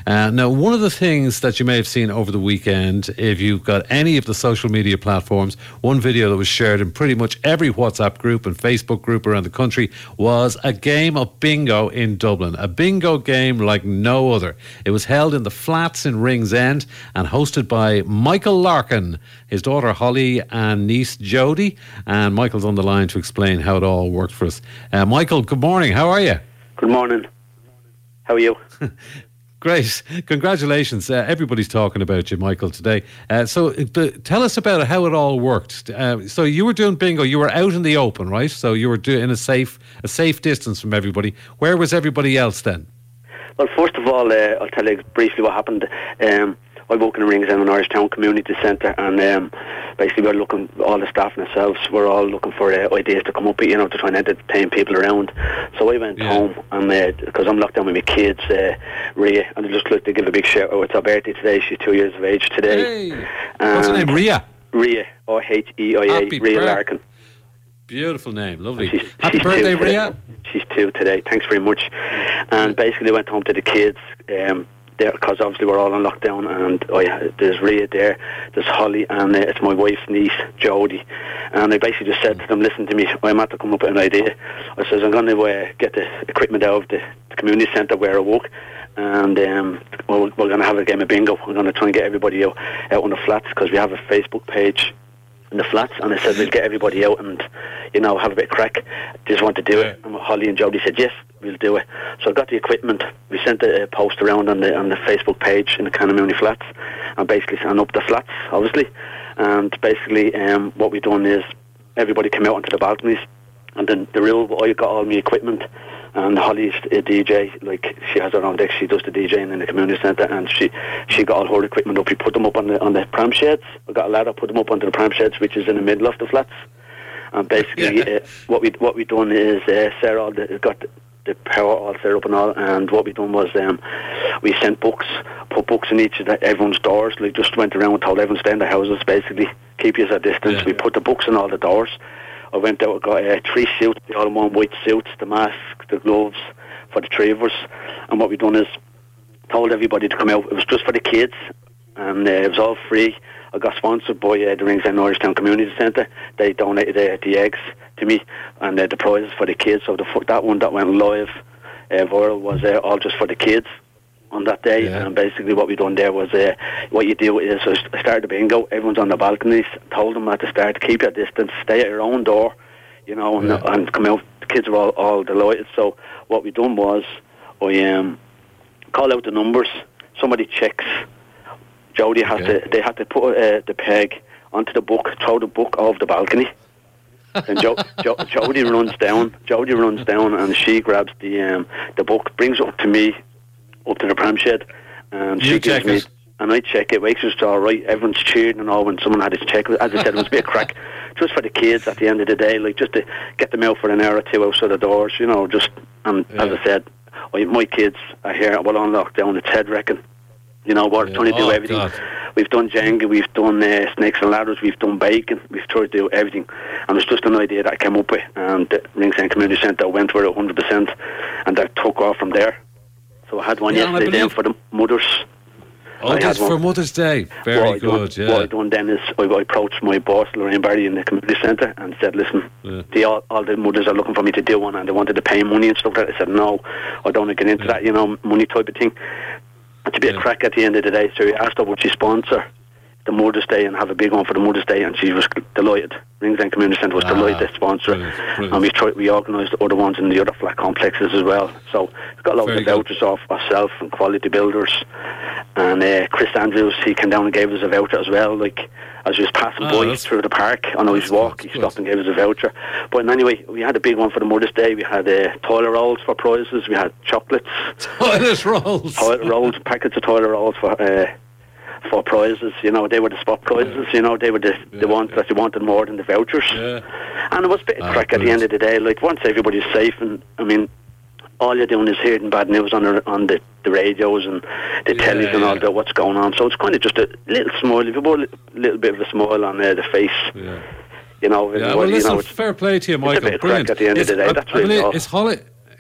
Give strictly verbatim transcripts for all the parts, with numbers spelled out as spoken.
Uh, now, one of the things that you may have seen over the weekend, if you've got any of the social media platforms, one video that was shared in pretty much every WhatsApp group and Facebook group around the country was a game of bingo in Dublin. A bingo game like no other. It was held in the Flats in Ringsend and hosted by Michael Larkin, his daughter Holly and niece Jodie. And Michael's on the line to explain how it all worked for us. Uh, Michael, good morning. How are you? Good morning. How are you? Great. Congratulations. Uh, everybody's talking about you, Michael, today. Uh, so uh, tell us about how it all worked. Uh, so you were doing bingo. You were out in the open, right? So you were doing in a safe a safe distance from everybody. Where was everybody else then? Well, first of all, uh, I'll tell you briefly what happened. Um, I work in Ringsend in Irish Town Community Centre, and um, basically we're looking, all the staff and ourselves, we're all looking for uh, ideas to come up with, you know, to try and entertain people around. So I went yeah. home, and because uh, I'm locked down with my kids, uh, Ria, and I'd just like to give a big shout out. It's her birthday today. She's two years of age today. Hey. What's her name? Ria? Ria, R H E I A, Ria birth- Larkin. Beautiful name, lovely. She's, Happy she's birthday, Ria. She's two today. Thanks very much. And basically went home to the kids, um, because obviously we're all on lockdown, and oh yeah, there's Ria there, there's Holly, and uh, it's my wife's niece, Jodie. And I basically just said to them, listen to me, I'm at to come up with an idea. I says, I'm going to uh, get the equipment out of the, the community centre where I work, and um, we're, we're going to have a game of bingo. We're going to try and get everybody out, out on the flats, because we have a Facebook page in the flats, and I said we'll get everybody out and, you know, have a bit of crack. Just want to do it. And Holly and Jodie said yes, we'll do it. So I got the equipment. We sent a post around on the on the Facebook page in the Canamuni Flats, and basically and up the flats, obviously. And basically, um, what we done is everybody came out onto the balconies, and then the real I got all my equipment. And Holly's a D J, like she has her own deck. She does the DJing in the community centre, and she she got all her equipment up. We put them up on the on the pram sheds. We got a ladder, put them up onto the pram sheds, which is in the middle of the flats. And basically, yeah. uh, what we what we done is uh, set all the got the, the power all set up and all. And what we done was um, we sent books, put books in each of the, everyone's doors. Like just went around and told everyone to stay in their houses. Basically, keep you at a distance. Yeah. We put the books in all the doors. I went out and got uh, three suits, the all in one white suits, the mask, the gloves for the three of us. And what we done is told everybody to come out. It was just for the kids, and uh, it was all free. I got sponsored by uh, the Ringsend Irish Town Community Centre. They donated uh, the eggs to me and uh, the prizes for the kids. So the that one that went live uh, viral was uh, all just for the kids on that day. Yeah. And basically what we done there was uh, what you do is so I started the bingo. Everyone's on the balconies. Told them at the start, keep your distance, stay at your own door, you know, and, yeah. and come out. The kids were all, all delighted. So what we done was I um, call out the numbers. Somebody checks. Jodie had okay. to. They had to put uh, the peg onto the book, throw the book off the balcony. And jo- jo- Jodie runs down. Jodie runs down, and she grabs the um, the book, brings it up to me, up to the pram shed, and you she gives me. It. And I check it. Makes sure it's all right. Everyone's cheering and all when someone had his check. As I said, it was a bit of crack, just for the kids. At the end of the day, like just to get them out for an hour or two outside the doors, you know. Just and yeah. as I said, I, my kids are here. Well, on lockdown, it's head wrecking. You know, we're yeah. trying to do oh, everything. God. We've done Jenga, we've done uh, Snakes and Ladders, we've done bacon, we've tried to do everything. And it's just an idea that I came up with, and the Ringsend Community Centre went for it one hundred percent, and that took off from there. So I had one yeah, yesterday then for the mothers. Oh, that's for Mother's Day. Very what good, done, yeah. What I done then is I approached my boss, Lorraine Barry, in the community centre and said, listen, yeah. the, all, all the mothers are looking for me to do one, and they wanted to pay money and stuff like that. I said, no, I don't want to get into yeah. that, you know, money type of thing. It's a bit yeah. of crack at the end of the day. So we asked her would she sponsor the Mother's Day and have a big one for the Mother's Day, and she was delighted. Ringsend Community Centre was ah, delighted to sponsor brilliant, brilliant. And we tried, we organised other ones in the other flat complexes as well. So we've got loads Very of vouchers good. off ourselves and Quality Builders, and uh, Chris Andrews, he came down and gave us a voucher as well, like as he was passing oh, by through the park on his walk, he stopped and gave us a voucher. But anyway, we had a big one for the Mother's Day. We had uh, toilet rolls for prizes, we had chocolates, toilet rolls toilet rolls packets of toilet rolls for uh, for prizes. You know, they were the spot prizes. Yeah. You know, they were the, yeah, the ones yeah. that you wanted more than the vouchers. Yeah. And it was a bit of ah, crack brilliant. At the end of the day. Like, once everybody's safe, and I mean, all you're doing is hearing bad news on the, on the, the radios and the yeah, tellies and yeah. all about what's going on. So it's kind of just a little smile. If you put a little bit of a smile on uh, the face, yeah. you know. Yeah, well, you listen, know, fair play to you, Michael. It's a bit of Brilliant. crack at the end it's, of the day. I, That's I really believe, all. Is Holly...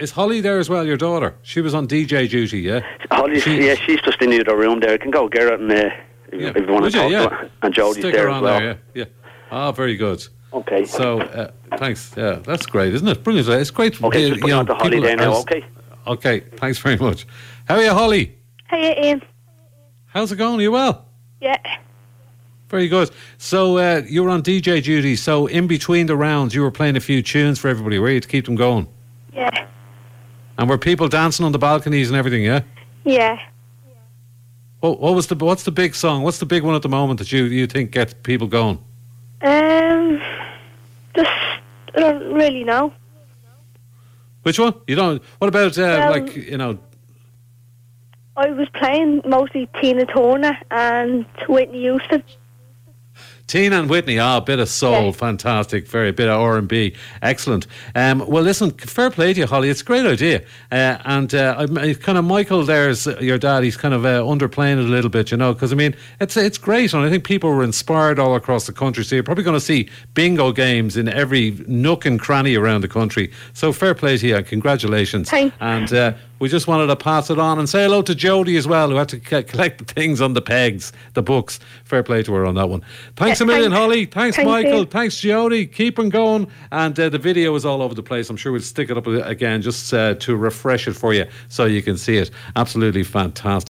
is Holly there as well, your daughter? She was on D J duty, yeah? Holly's, She- yeah, she's just in the other room there. I can go get her and, uh, if, Yeah. if you want Would to you? talk Yeah. to her. And Jodie's Stick there her as on well. there, yeah. yeah. Ah, very good. Okay. So, uh, thanks. Yeah, that's great, isn't it? Brilliant. It's great. Okay, uh, just put on to Holly people there now, are- okay? Okay, thanks very much. How are you, Holly? Hey, Ian. How's it going? Are you well? Yeah. Very good. So, uh, you were on D J duty, so in between the rounds, you were playing a few tunes for everybody, were you, to keep them going? Yeah. And were people dancing on the balconies and everything, yeah? Yeah. What, what was the what's the big song? What's the big one at the moment that you, you think gets people going? Um, just, I don't really know. Which one? You don't. What about uh, Well- like you know? I was playing mostly Tina Turner and Whitney Houston. Tina and Whitney, ah, a bit of soul, Yeah. fantastic, very bit of R and B, excellent. Um, well, listen, fair play to you, Holly. It's a great idea, uh, and uh, I, I kind of Michael, there's uh, your dad. He's kind of uh, underplaying it a little bit, you know, because I mean, it's it's great, and I think people were inspired all across the country. So you're probably going to see bingo games in every nook and cranny around the country. So fair play to you, and congratulations. Thanks. And uh, we just wanted to pass it on and say hello to Jodie as well, who had to c- collect the things on the pegs, the books. Fair play to her on that one. Thanks a Yeah, million, thanks. Holly. Thanks, Thank Michael. you. Thanks, Jodie. Keep on going. And uh, the video is all over the place. I'm sure we'll stick it up again just uh, to refresh it for you so you can see it. Absolutely fantastic.